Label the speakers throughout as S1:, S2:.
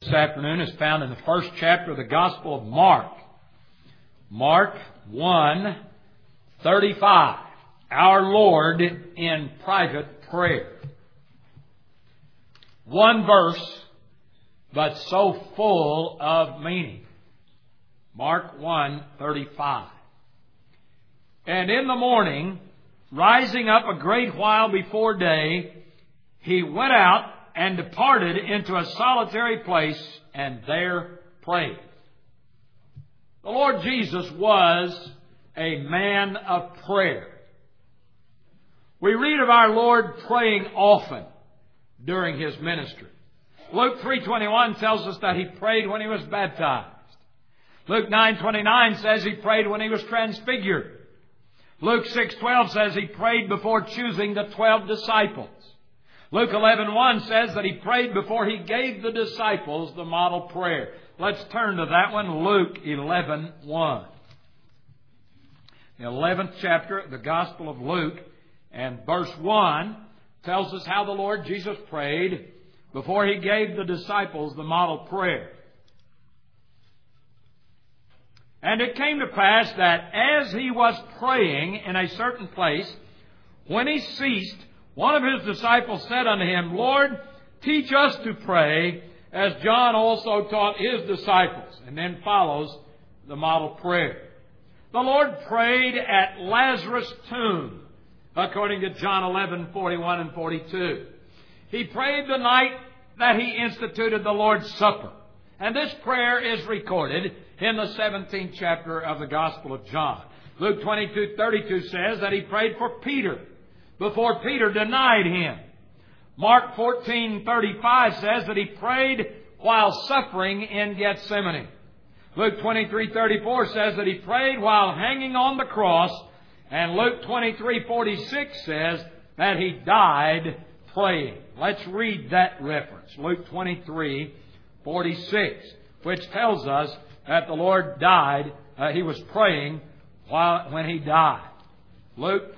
S1: This afternoon is found in the first chapter of the Gospel of Mark. Mark 1:35. Our Lord in private prayer. One verse, but so full of meaning. Mark 1:35. And in the morning, rising up a great while before day, he went out and departed into a solitary place, and there prayed. The Lord Jesus was a man of prayer. We read of our Lord praying often during His ministry. Luke 3:21 tells us that He prayed when He was baptized. Luke 9:29 says He prayed when He was transfigured. Luke 6:12 says He prayed before choosing the 12 disciples. Luke 11:1 says that He prayed before He gave the disciples the model prayer. Let's turn to that one, Luke 11:1. The 11th chapter of the Gospel of Luke, and verse 1 tells us how the Lord Jesus prayed before He gave the disciples the model prayer. And it came to pass that as He was praying in a certain place, when He ceased, one of His disciples said unto Him, Lord, teach us to pray, as John also taught his disciples. And then follows the model prayer. The Lord prayed at Lazarus' tomb, according to John 11:41 and 42. He prayed the night that He instituted the Lord's Supper. And this prayer is recorded in the 17th chapter of the Gospel of John. Luke 22:32 says that He prayed for Peter before Peter denied Him. Mark 14:35 says that He prayed while suffering in Gethsemane. Luke 23:34 says that He prayed while hanging on the cross. And Luke 23:46 says that He died praying. Let's read that reference. Luke 23:46, which tells us that the Lord died. He was praying when He died. Luke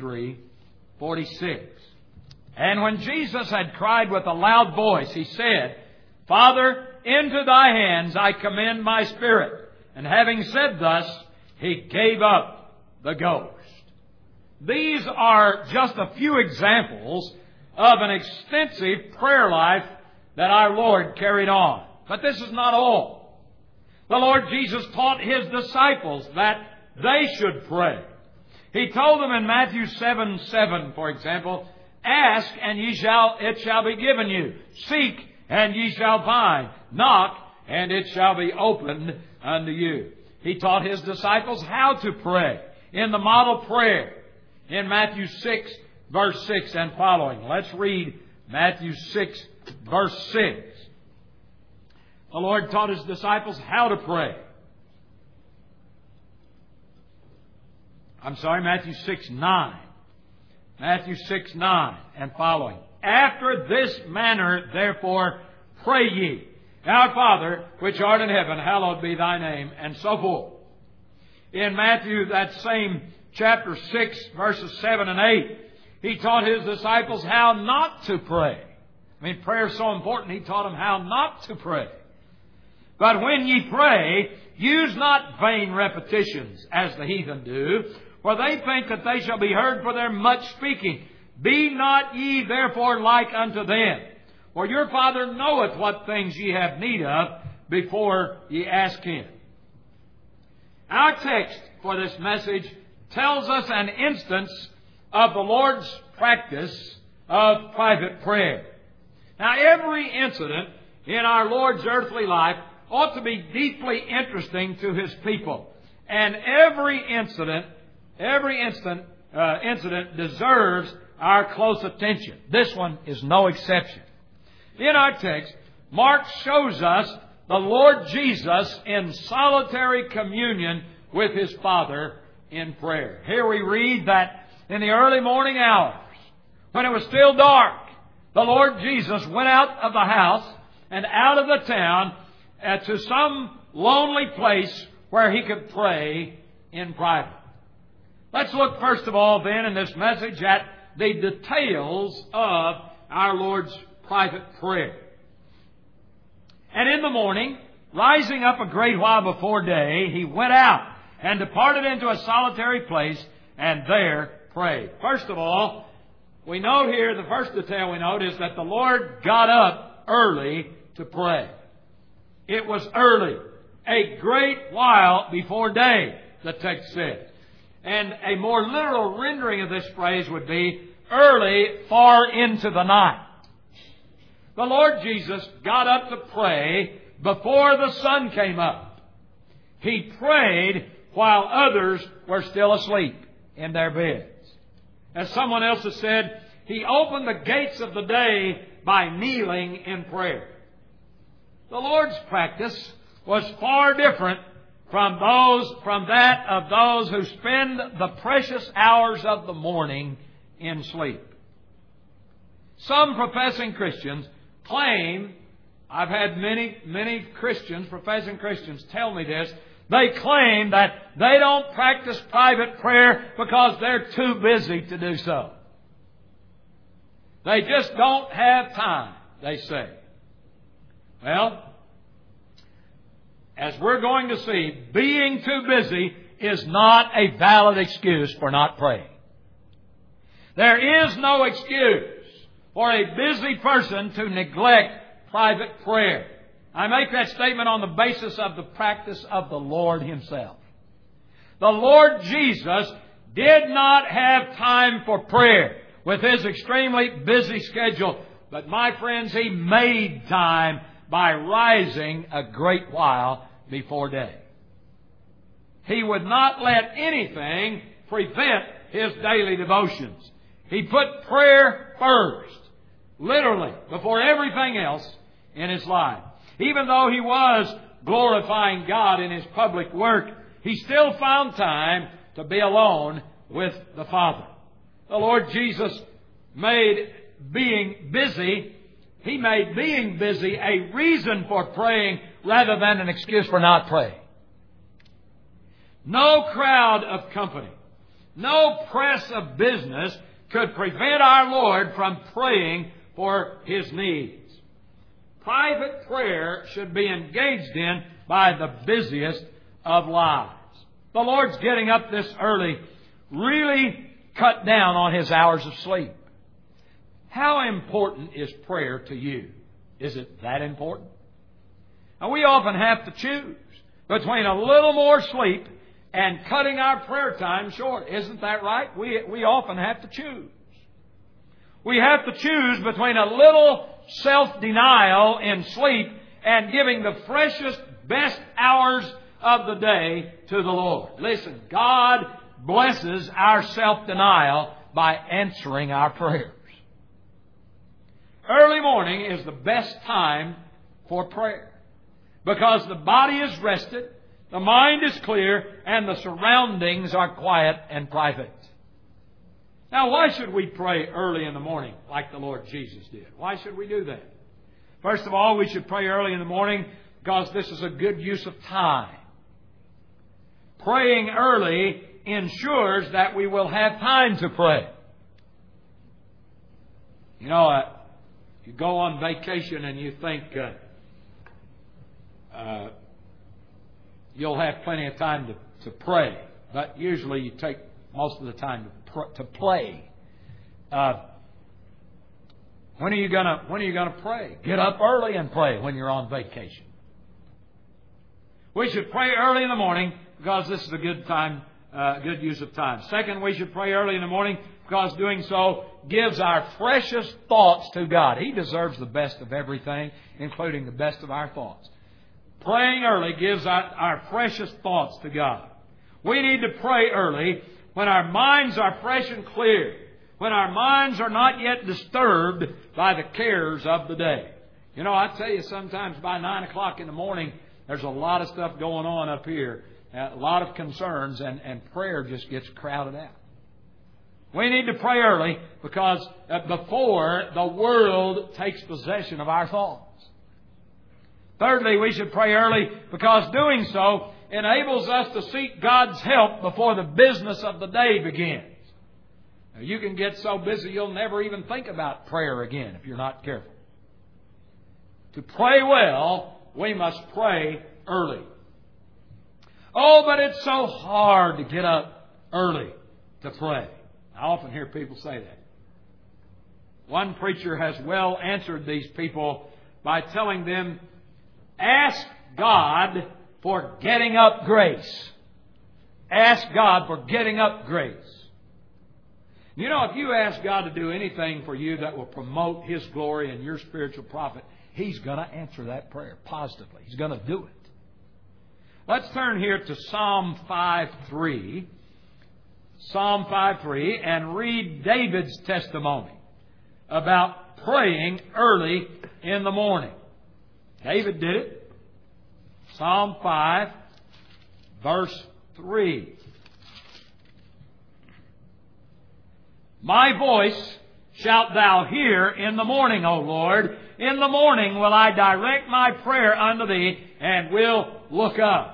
S1: 23:46. And when Jesus had cried with a loud voice, He said, Father, into Thy hands I commend my spirit. And having said thus, He gave up the ghost. These are just a few examples of an extensive prayer life that our Lord carried on. But this is not all. The Lord Jesus taught His disciples that they should pray. He told them in Matthew 7:7, for example, ask and it shall be given you. Seek and ye shall find. Knock and it shall be opened unto you. He taught His disciples how to pray in the model prayer in Matthew 6, verse 6 and following. Let's read Matthew 6, verse 6. The Lord taught His disciples how to pray. Matthew 6:9. Matthew 6:9 and following. After this manner, therefore, pray ye. Our Father, which art in heaven, hallowed be Thy name, and so forth. In Matthew, that same chapter 6, verses 7 and 8, He taught His disciples how not to pray. Prayer is so important, He taught them how not to pray. But when ye pray, use not vain repetitions, as the heathen do, for they think that they shall be heard for their much speaking. Be not ye therefore like unto them. For your Father knoweth what things ye have need of before ye ask Him. Our text for this message tells us an instance of the Lord's practice of private prayer. Now, every incident in our Lord's earthly life ought to be deeply interesting to His people. And every incident deserves our close attention. This one is no exception. In our text, Mark shows us the Lord Jesus in solitary communion with His Father in prayer. Here we read that in the early morning hours, when it was still dark, the Lord Jesus went out of the house and out of the town to some lonely place where He could pray in private. Let's look first of all then in this message at the details of our Lord's private prayer. And in the morning, rising up a great while before day, he went out and departed into a solitary place, and there prayed. First of all, we note here, the first detail we note is that the Lord got up early to pray. It was early, a great while before day, the text says. And a more literal rendering of this phrase would be early, far into the night. The Lord Jesus got up to pray before the sun came up. He prayed while others were still asleep in their beds. As someone else has said, He opened the gates of the day by kneeling in prayer. The Lord's practice was far different from that of those who spend the precious hours of the morning in sleep. Some professing Christians claim, I've had many Christians, professing Christians, tell me this, they claim that they don't practice private prayer because they're too busy to do so. They just don't have time, they say. Well, as we're going to see, being too busy is not a valid excuse for not praying. There is no excuse for a busy person to neglect private prayer. I make that statement on the basis of the practice of the Lord Himself. The Lord Jesus did not have time for prayer with His extremely busy schedule. But my friends, He made time by rising a great while before day. He would not let anything prevent His daily devotions. He put prayer first, literally, before everything else in His life. Even though He was glorifying God in His public work, He still found time to be alone with the Father. The Lord Jesus made being busy a reason for praying rather than an excuse for not praying. No crowd of company, no press of business could prevent our Lord from praying for His needs. Private prayer should be engaged in by the busiest of lives. The Lord's getting up this early really cut down on His hours of sleep. How important is prayer to you? Is it that important? Now, we often have to choose between a little more sleep and cutting our prayer time short. Isn't that right? We often have to choose. We have to choose between a little self-denial in sleep and giving the freshest, best hours of the day to the Lord. Listen, God blesses our self-denial by answering our prayers. Early morning is the best time for prayer because the body is rested, the mind is clear, and the surroundings are quiet and private. Now, why should we pray early in the morning like the Lord Jesus did? Why should we do that? First of all, we should pray early in the morning because this is a good use of time. Praying early ensures that we will have time to pray. You know, you go on vacation and you think you'll have plenty of time to pray, but usually you take most of the time to play. When are you gonna pray? Get up early and pray when you're on vacation. We should pray early in the morning because this is a good time, good use of time. Second, we should pray early in the morning because doing so gives our freshest thoughts to God. He deserves the best of everything, including the best of our thoughts. Praying early gives our freshest thoughts to God. We need to pray early when our minds are fresh and clear, when our minds are not yet disturbed by the cares of the day. You know, I tell you, sometimes by 9 o'clock in the morning, there's a lot of stuff going on up here, a lot of concerns, and prayer just gets crowded out. We need to pray early because before the world takes possession of our thoughts. Thirdly, we should pray early because doing so enables us to seek God's help before the business of the day begins. Now, you can get so busy you'll never even think about prayer again if you're not careful. To pray well, we must pray early. Oh, but it's so hard to get up early to pray. I often hear people say that. One preacher has well answered these people by telling them, ask God for getting up grace. Ask God for getting up grace. You know, if you ask God to do anything for you that will promote His glory and your spiritual profit, He's going to answer that prayer positively. He's going to do it. Let's turn here to Psalm 5:3. Psalm 5:3 and read David's testimony about praying early in the morning. David did it. Psalm 5, verse 3. My voice shalt thou hear in the morning, O Lord. In the morning will I direct my prayer unto Thee, and will look up.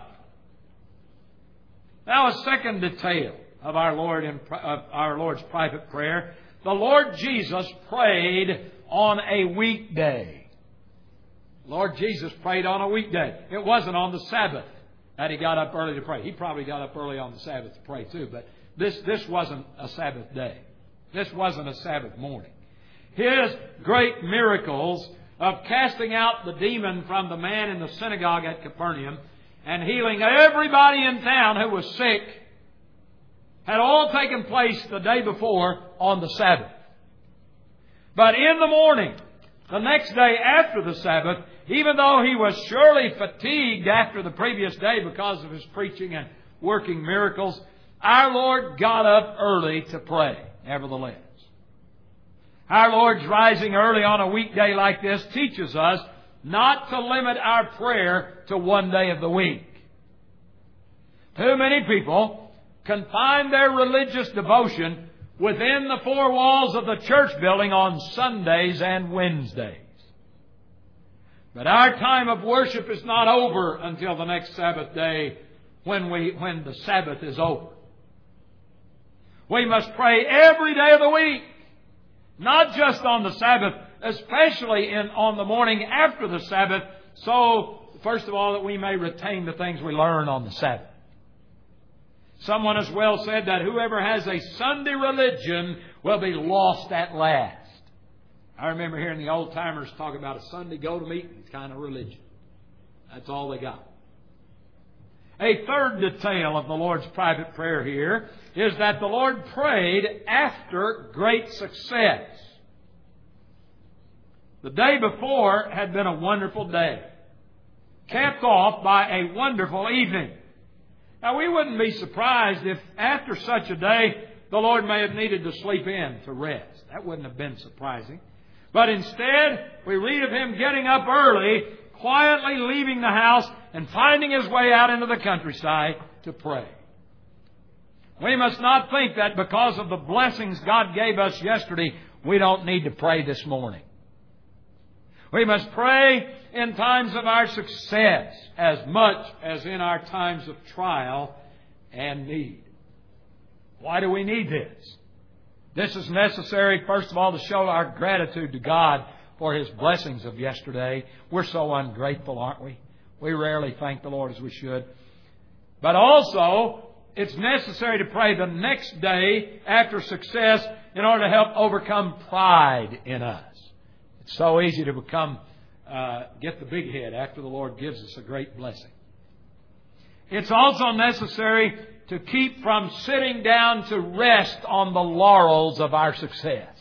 S1: Now, a second detail of our Lord's private prayer. The Lord Jesus prayed on a weekday. Lord Jesus prayed on a weekday. It wasn't on the Sabbath that He got up early to pray. He probably got up early on the Sabbath to pray too, but this wasn't a Sabbath day. This wasn't a Sabbath morning. His great miracles of casting out the demon from the man in the synagogue at Capernaum and healing everybody in town who was sick had all taken place the day before on the Sabbath. But in the morning, the next day after the Sabbath, even though He was surely fatigued after the previous day because of His preaching and working miracles, our Lord got up early to pray, nevertheless. Our Lord's rising early on a weekday like this teaches us not to limit our prayer to one day of the week. Too many people confine their religious devotion within the four walls of the church building on Sundays and Wednesdays. But our time of worship is not over until the next Sabbath day when the Sabbath is over. We must pray every day of the week, not just on the Sabbath, especially on the morning after the Sabbath, so, first of all, that we may retain the things we learn on the Sabbath. Someone has well said that whoever has a Sunday religion will be lost at last. I remember hearing the old-timers talk about a Sunday go-to-meeting kind of religion. That's all they got. A third detail of the Lord's private prayer here is that the Lord prayed after great success. The day before had been a wonderful day, capped off by a wonderful evening. Now, we wouldn't be surprised if after such a day the Lord may have needed to sleep in to rest. That wouldn't have been surprising. But instead, we read of Him getting up early, quietly leaving the house, and finding His way out into the countryside to pray. We must not think that because of the blessings God gave us yesterday, we don't need to pray this morning. We must pray in times of our success as much as in our times of trial and need. Why do we need this? This is necessary, first of all, to show our gratitude to God for His blessings of yesterday. We're so ungrateful, aren't we? We rarely thank the Lord as we should. But also, it's necessary to pray the next day after success in order to help overcome pride in us. It's so easy to get the big head after the Lord gives us a great blessing. It's also necessary to keep from sitting down to rest on the laurels of our success.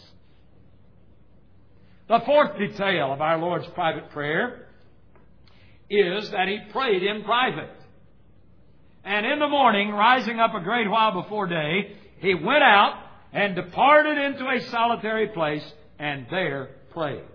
S1: The fourth detail of our Lord's private prayer is that He prayed in private. And in the morning, rising up a great while before day, He went out and departed into a solitary place and there prayed.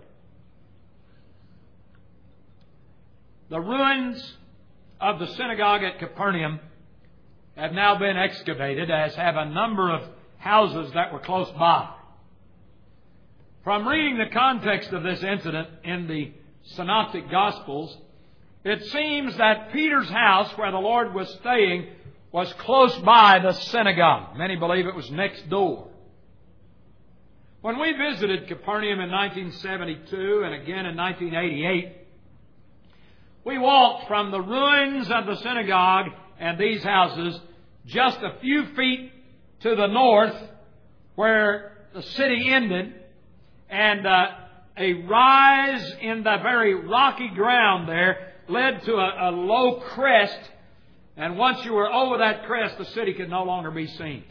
S1: The ruins of the synagogue at Capernaum have now been excavated, as have a number of houses that were close by. From reading the context of this incident in the Synoptic Gospels, it seems that Peter's house, where the Lord was staying, was close by the synagogue. Many believe it was next door. When we visited Capernaum in 1972 and again in 1988, We walked from the ruins of the synagogue and these houses just a few feet to the north where the city ended, and a rise in the very rocky ground there led to a low crest, and once you were over that crest, the city could no longer be seen.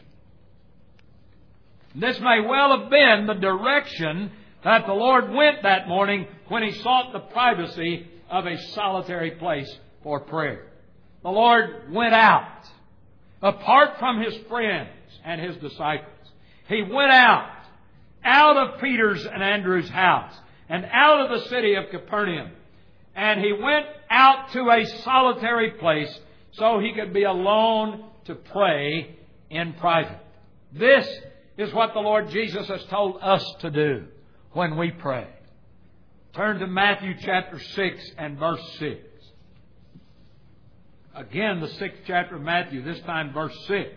S1: This may well have been the direction that the Lord went that morning when He sought the privacy of a solitary place for prayer. The Lord went out, apart from His friends and His disciples. He went out of Peter's and Andrew's house and out of the city of Capernaum. And He went out to a solitary place so He could be alone to pray in private. This is what the Lord Jesus has told us to do when we pray. Turn to Matthew chapter 6 and verse 6. Again, the 6th chapter of Matthew, this time verse 6.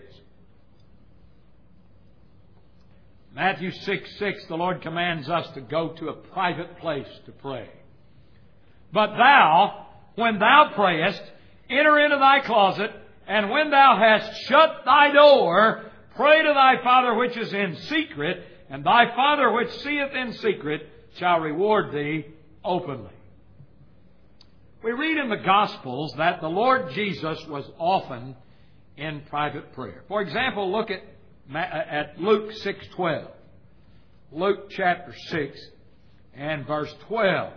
S1: Matthew 6:6, the Lord commands us to go to a private place to pray. But thou, when thou prayest, enter into thy closet, and when thou hast shut thy door, pray to thy Father which is in secret, and thy Father which seeth in secret shall reward thee openly. We read in the Gospels that the Lord Jesus was often in private prayer. For example, look at Luke 6:12. Luke chapter 6 and verse 12.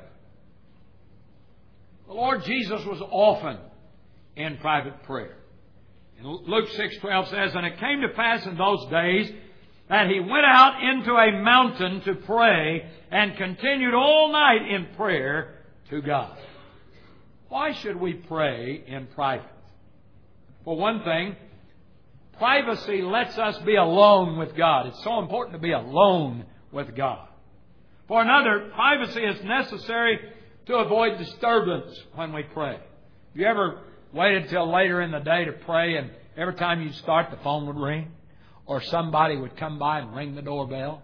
S1: The Lord Jesus was often in private prayer. And Luke 6:12 says, "And it came to pass in those days that He went out into a mountain to pray and continued all night in prayer to God." Why should we pray in private? For one thing, privacy lets us be alone with God. It's so important to be alone with God. For another, privacy is necessary to avoid disturbance when we pray. Have you ever waited till later in the day to pray, and every time you start, the phone would ring? Or somebody would come by and ring the doorbell?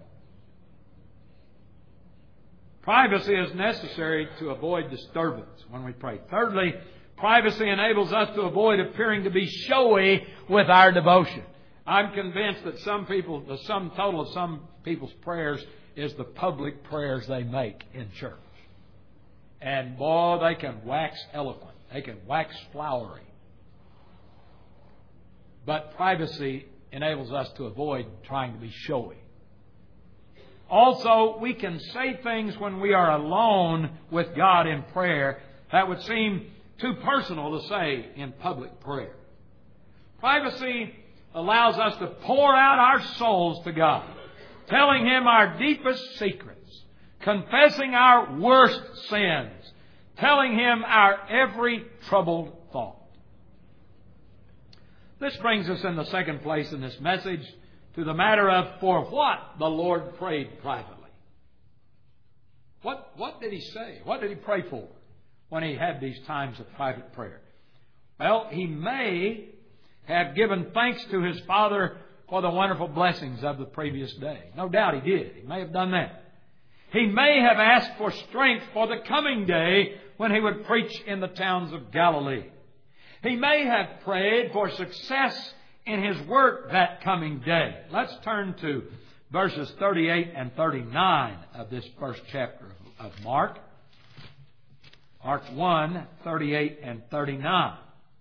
S1: Privacy is necessary to avoid disturbance when we pray. Thirdly, privacy enables us to avoid appearing to be showy with our devotion. I'm convinced that the sum total of some people's prayers is the public prayers they make in church. And boy, they can wax eloquent. They can wax flowery. But privacy enables us to avoid trying to be showy. Also, we can say things when we are alone with God in prayer that would seem too personal to say in public prayer. Privacy allows us to pour out our souls to God, telling Him our deepest secrets, confessing our worst sins, telling Him our every troubled thought. This brings us in the second place in this message to the matter of for what the Lord prayed privately. What did He say? What did He pray for when He had these times of private prayer? Well, He may have given thanks to His Father for the wonderful blessings of the previous day. No doubt He did. He may have done that. He may have asked for strength for the coming day when He would preach in the towns of Galilee. He may have prayed for success in His work that coming day. Let's turn to verses 38 and 39 of this first chapter of Mark. Mark 1, 38 and 39.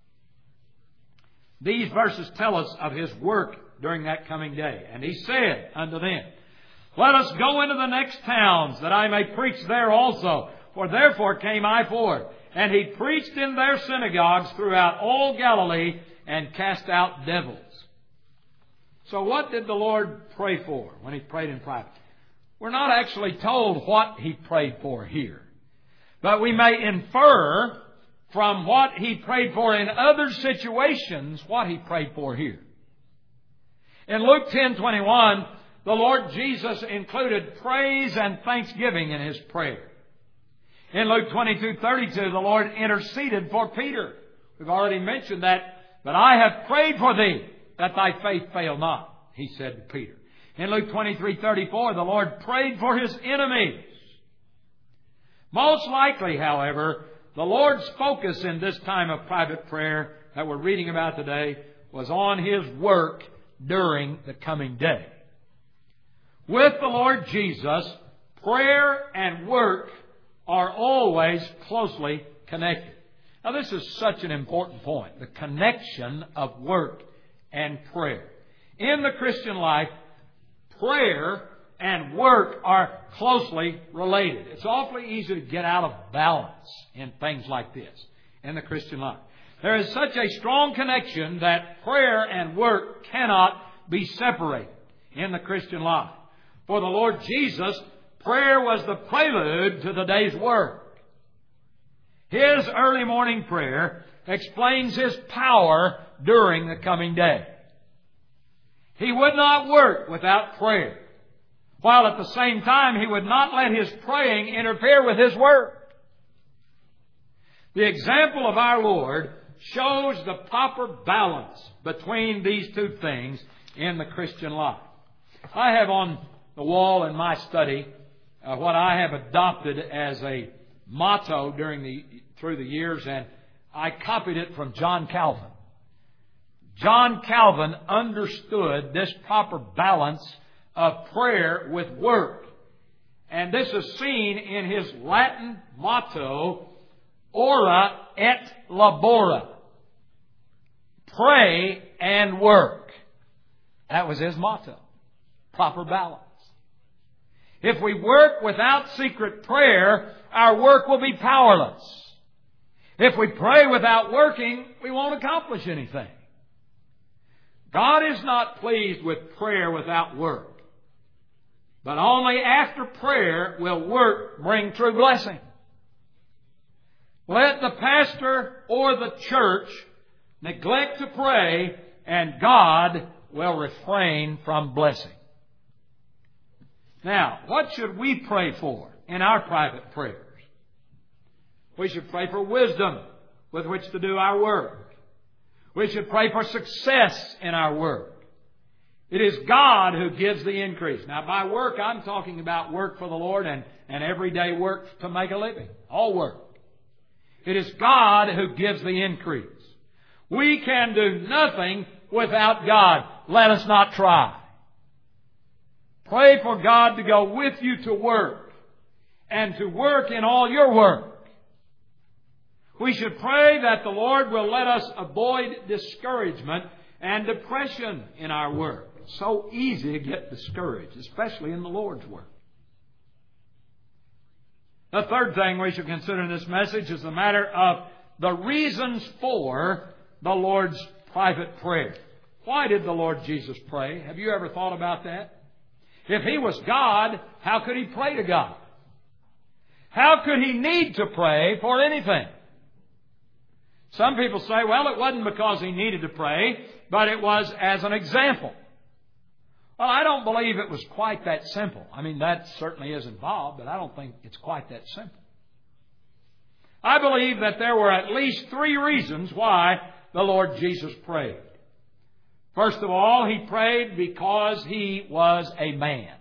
S1: These verses tell us of His work during that coming day. "And He said unto them, Let us go into the next towns, that I may preach there also. For therefore came I forth. And He preached in their synagogues throughout all Galilee, and cast out devils." So what did the Lord pray for when He prayed in private? We're not actually told what He prayed for here. But we may infer from what He prayed for in other situations what He prayed for here. In Luke 10:21, the Lord Jesus included praise and thanksgiving in His prayer. In Luke 22:32, the Lord interceded for Peter. We've already mentioned that. "But I have prayed for thee, that thy faith fail not," He said to Peter. In Luke 23:34, the Lord prayed for His enemies. Most likely, however, the Lord's focus in this time of private prayer that we're reading about today was on His work during the coming day. With the Lord Jesus, prayer and work are always closely connected. Now, this is such an important point, the connection of work and prayer. In the Christian life, prayer and work are closely related. It's awfully easy to get out of balance in things like this in the Christian life. There is such a strong connection that prayer and work cannot be separated in the Christian life. For the Lord Jesus, prayer was the prelude to the day's work. His early morning prayer explains His power during the coming day. He would not work without prayer, while at the same time He would not let His praying interfere with His work. The example of our Lord shows the proper balance between these two things in the Christian life. I have on the wall in my study what I have adopted as a motto through the years, and I copied it from John Calvin. John Calvin understood this proper balance of prayer with work. And this is seen in his Latin motto, ora et labora. Pray and work. That was his motto. Proper balance. If we work without secret prayer, our work will be powerless. If we pray without working, we won't accomplish anything. God is not pleased with prayer without work. But only after prayer will work bring true blessing. Let the pastor or the church neglect to pray, and God will refrain from blessing. Now, what should we pray for in our private prayers? We should pray for wisdom with which to do our work. We should pray for success in our work. It is God who gives the increase. Now, by work, I'm talking about work for the Lord and everyday work to make a living. All work. It is God who gives the increase. We can do nothing without God. Let us not try. Pray for God to go with you to work and to work in all your work. We should pray that the Lord will let us avoid discouragement and depression in our work. It's so easy to get discouraged, especially in the Lord's work. The third thing we should consider in this message is the matter of the reasons for the Lord's private prayer. Why did the Lord Jesus pray? Have you ever thought about that? If He was God, how could He pray to God? How could He need to pray for anything? Some people say, well, it wasn't because He needed to pray, but it was as an example. Well, I don't believe it was quite that simple. I mean, that certainly is involved, but I don't think it's quite that simple. I believe that there were at least 3 reasons why the Lord Jesus prayed. First of all, He prayed because He was a man.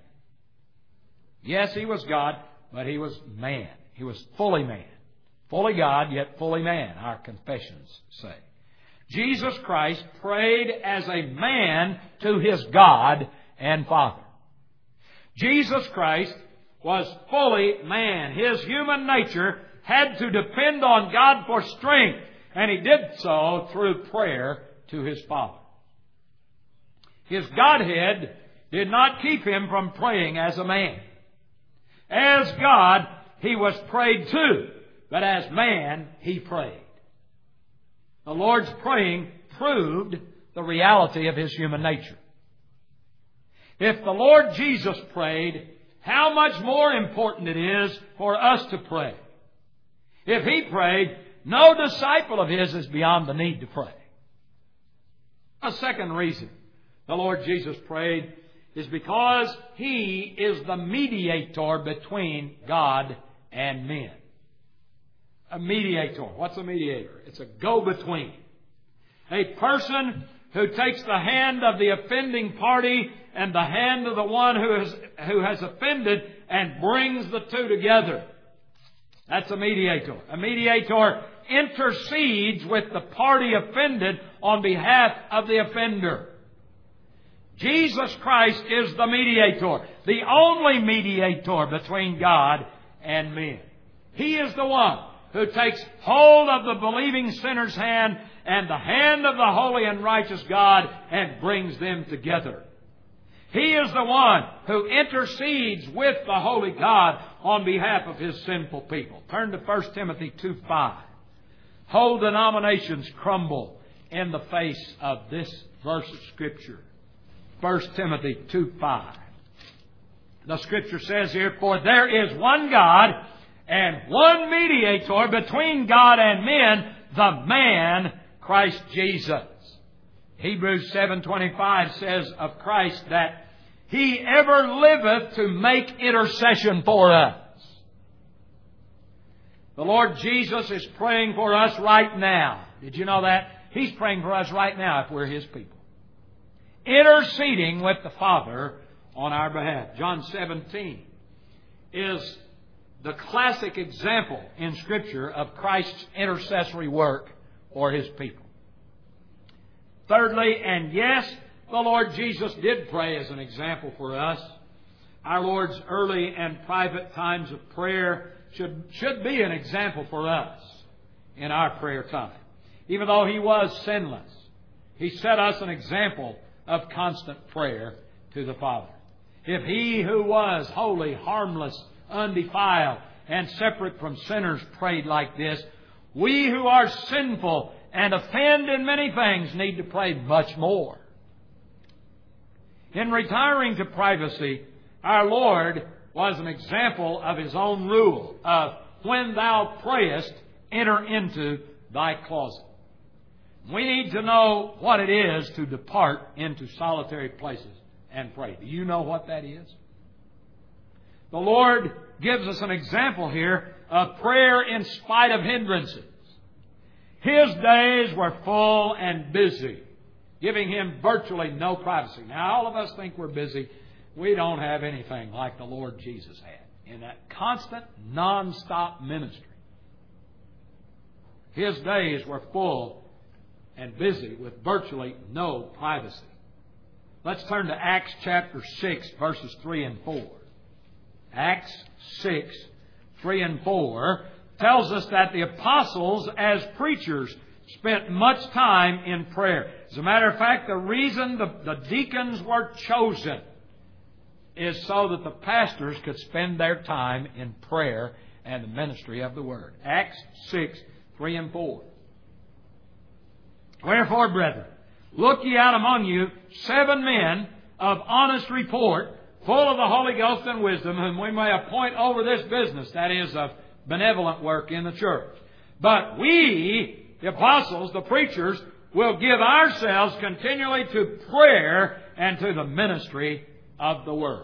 S1: Yes, He was God, but He was man. He was fully man. Fully God, yet fully man, our confessions say. Jesus Christ prayed as a man to His God and Father. Jesus Christ was fully man. His human nature had to depend on God for strength, and He did so through prayer to His Father. His Godhead did not keep Him from praying as a man. As God, He was prayed to, but as man, He prayed. The Lord's praying proved the reality of His human nature. If the Lord Jesus prayed, how much more important it is for us to pray. If He prayed, no disciple of His is beyond the need to pray. A second reason the Lord Jesus prayed is because He is the mediator between God and men. A mediator. What's a mediator? It's a go-between. A person who takes the hand of the offending party and the hand of the one who has offended and brings the two together. That's a mediator. A mediator intercedes with the party offended on behalf of the offender. Jesus Christ is the mediator, the only mediator between God and men. He is the one who takes hold of the believing sinner's hand and the hand of the holy and righteous God and brings them together. He is the one who intercedes with the holy God on behalf of His sinful people. Turn to 1 Timothy 2:5. Whole denominations crumble in the face of this verse of Scripture. 1 Timothy 2:5. The Scripture says here, "For there is one God and one mediator between God and men, the man Christ Jesus." Hebrews 7:25 says of Christ that He ever liveth to make intercession for us. The Lord Jesus is praying for us right now. Did you know that? He's praying for us right now if we're His people. Interceding with the Father on our behalf. John 17 is the classic example in Scripture of Christ's intercessory work for His people. Thirdly, and yes, the Lord Jesus did pray as an example for us. Our Lord's early and private times of prayer should be an example for us in our prayer time. Even though He was sinless, He set us an example of constant prayer to the Father. If He who was holy, harmless, undefiled, and separate from sinners prayed like this, we who are sinful and offend in many things need to pray much more. In retiring to privacy, our Lord was an example of His own rule of, "When thou prayest, enter into thy closet." We need to know what it is to depart into solitary places and pray. Do you know what that is? The Lord gives us an example here of prayer in spite of hindrances. His days were full and busy, giving Him virtually no privacy. Now, all of us think we're busy. We don't have anything like the Lord Jesus had in that constant, non-stop ministry. His days were full and busy with virtually no privacy. Let's turn to Acts chapter 6, verses 3 and 4. Acts 6, 3 and 4 tells us that the apostles, as preachers, spent much time in prayer. As a matter of fact, the reason the deacons were chosen is so that the pastors could spend their time in prayer and the ministry of the Word. Acts 6, 3 and 4. "Wherefore, brethren, look ye out among you 7 men of honest report, full of the Holy Ghost and wisdom, whom we may appoint over this business," that is, of benevolent work in the church. "But we, the apostles, the preachers, will give ourselves continually to prayer and to the ministry of the Word."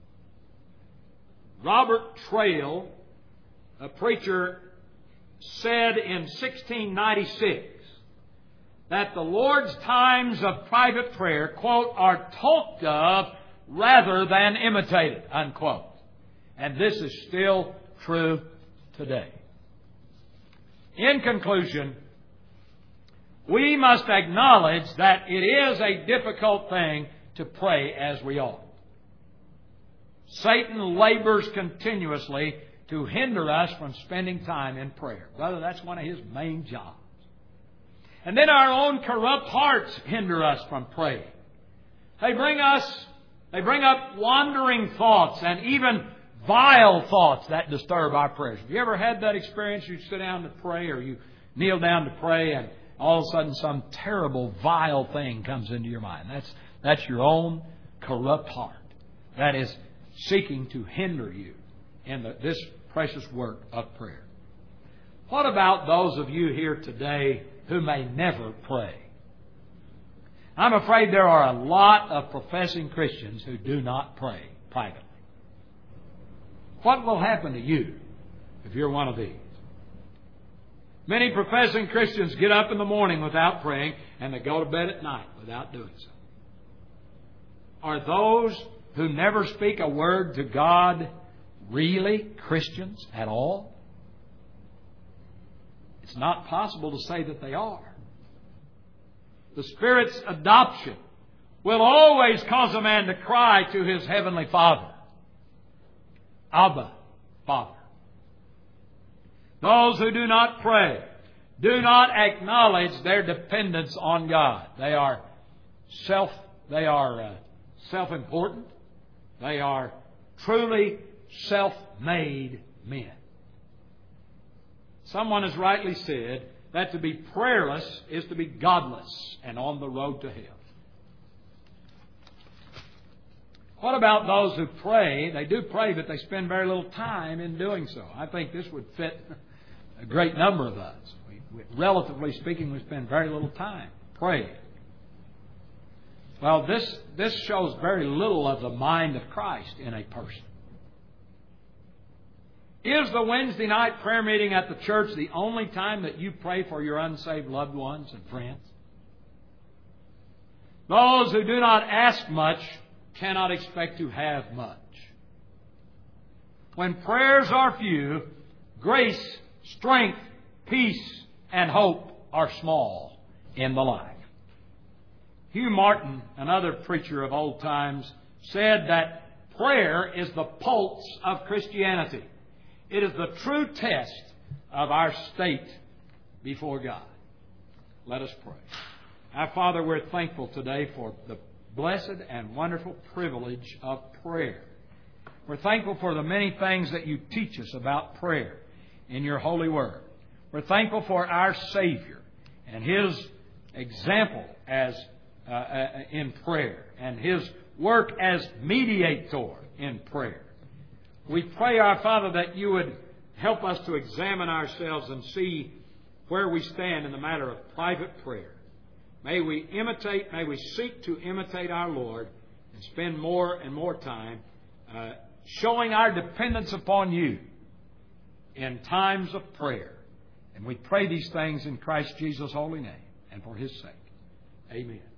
S1: Robert Trail, a preacher, said in 1696 that the Lord's times of private prayer, quote, "are talked of rather than imitated," unquote. And this is still true today. In conclusion, we must acknowledge that it is a difficult thing to pray as we ought. Satan labors continuously to hinder us from spending time in prayer. Brother, that's one of his main jobs. And then our own corrupt hearts hinder us from praying. They bring up wandering thoughts and even vile thoughts that disturb our prayers. Have you ever had that experience? You sit down to pray or you kneel down to pray and all of a sudden some terrible, vile thing comes into your mind. That's your own corrupt heart that is seeking to hinder you in this precious work of prayer. What about those of you here today who may never pray? I'm afraid there are a lot of professing Christians who do not pray privately. What will happen to you if you're one of these? Many professing Christians get up in the morning without praying, and they go to bed at night without doing so. Are those who never speak a word to God really Christians at all? It's not possible to say that they are. The Spirit's adoption will always cause a man to cry to his heavenly Father, Abba, Father. Those who do not pray do not acknowledge their dependence on God. They are self-important. They are truly self-made men. Someone has rightly said that to be prayerless is to be godless and on the road to hell. What about those who pray? They do pray, but they spend very little time in doing so. I think this would fit a great number of us. Relatively speaking, we spend very little time praying. Well, this shows very little of the mind of Christ in a person. Is the Wednesday night prayer meeting at the church the only time that you pray for your unsaved loved ones and friends? Those who do not ask much cannot expect to have much. When prayers are few, grace, strength, peace, and hope are small in the life. Hugh Martin, another preacher of old times, said that prayer is the pulse of Christianity. It is the true test of our state before God. Let us pray. Our Father, we're thankful today for the blessed and wonderful privilege of prayer. We're thankful for the many things that you teach us about prayer in your holy word. We're thankful for our Savior and His example as in prayer and His work as mediator in prayer. We pray, our Father, that you would help us to examine ourselves and see where we stand in the matter of private prayer. May we seek to imitate our Lord and spend more and more time showing our dependence upon you in times of prayer. And we pray these things in Christ Jesus' holy name and for His sake. Amen.